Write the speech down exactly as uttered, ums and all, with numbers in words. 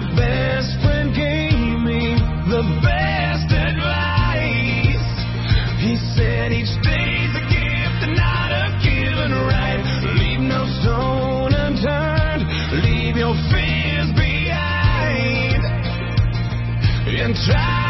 best friend gave me the best advice. He said each day's a gift and not a given right. Leave no stone unturned, leave your fears behind, and try